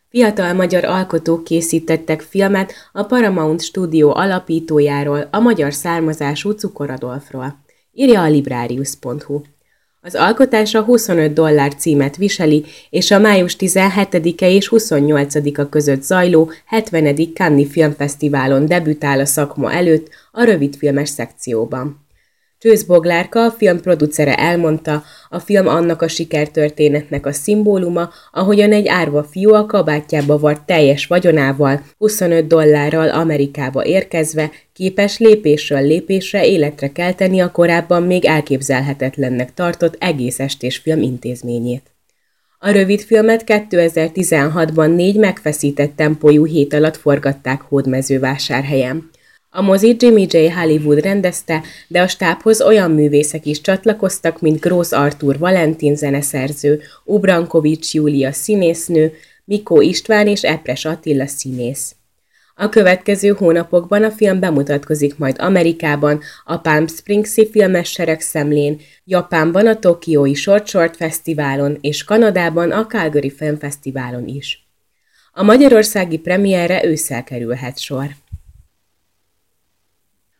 Fiatal magyar alkotók készítettek filmet a Paramount Studio alapítójáról, a magyar származású Cukor Adolfról, írja a librarius.hu. Az alkotása $25 címet viseli, és a május 17-e és 28-a között zajló 70. Cannes Filmfesztiválon debütál a szakma előtt a rövidfilmes szekcióban. Csősz Boglárka, a film producere elmondta, a film annak a sikertörténetnek a szimbóluma, ahogyan egy árva fiú a kabátjába vart teljes vagyonával, $25 Amerikába érkezve, képes lépésről lépésre életre kelteni a korábban még elképzelhetetlennek tartott egész estés film intézményét. A rövidfilmet 2016-ban 4 megfeszített tempójú hét alatt forgatták Hódmezővásárhelyen. A mozit Jimmy J. Hollywood rendezte, de a stábhoz olyan művészek is csatlakoztak, mint Grósz Artúr Valentin zeneszerző, Ubrankovics Júlia színésznő, Mikó István és Epres Attila színész. A következő hónapokban a film bemutatkozik majd Amerikában, a Palm Springs-i filmes seregszemlén, Japánban a Tokiói Short Fesztiválon és Kanadában a Calgary Filmfesztiválon is. A magyarországi premierre ősszel kerülhet sor.